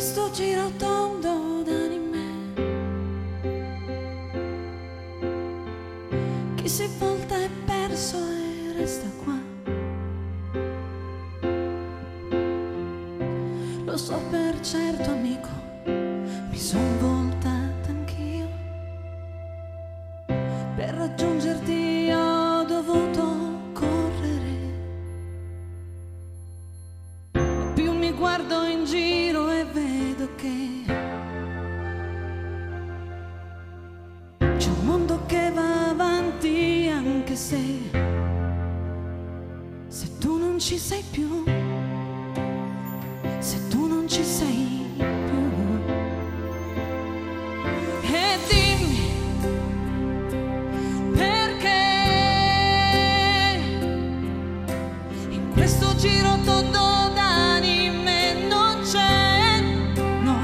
questo giro tondo d'anime, chi si volta è perso e resta qua. Lo so per certo, amico, mi son voltata anch'io. Per raggiungerti ho dovuto correre. Più mi guardo in giro e vedo che c'è un mondo che va avanti, anche se tu non ci sei più, se tu non ci sei più. E dimmi perché in questo giro tondo d'anime non c'è, no,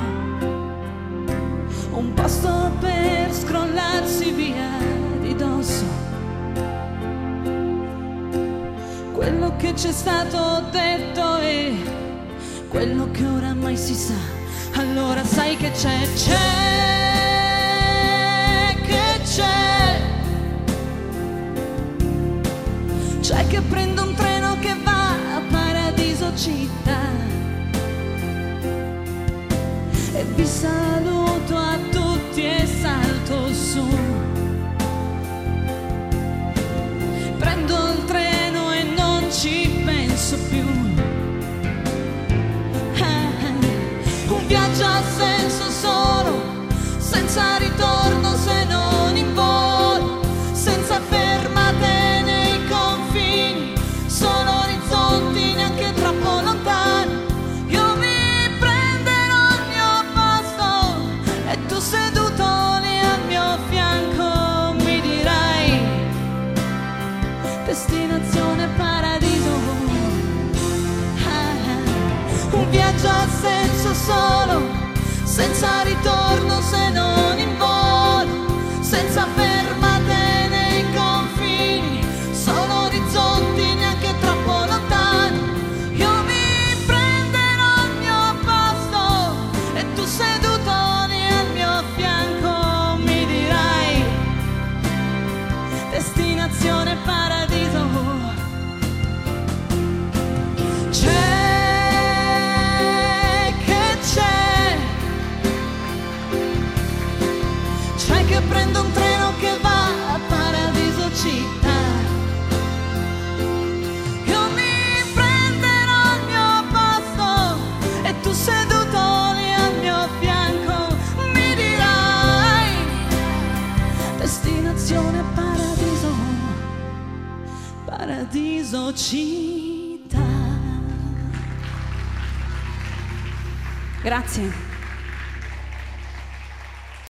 un posto per scrollarsi via di dosso quello che c'è stato detto e quello che oramai si sa. Allora sai che c'è che prendo un treno che va a Paradiso città e vi saluto a tutti e salto su. Prendo il treno e non ci penso più. Un viaggio ha senso solo, senza ritorno se non in volo, senza fermate nei confini, solo orizzonti neanche troppo lontani. Io mi prenderò il mio posto e tu seduto lì al mio fianco mi dirai destinazione paradiso. Un viaggio ha senso solo, senza ritorno se non in volo, senza fermate nei confini, solo orizzonti neanche troppo lontani. Io mi prenderò il mio posto e tu seduto lì al mio fianco mi dirai destinazione paradiso. Che prendo un treno che va a Paradiso città. Io mi prenderò il mio posto e tu seduto lì al mio fianco mi dirai destinazione paradiso, Paradiso città. Grazie.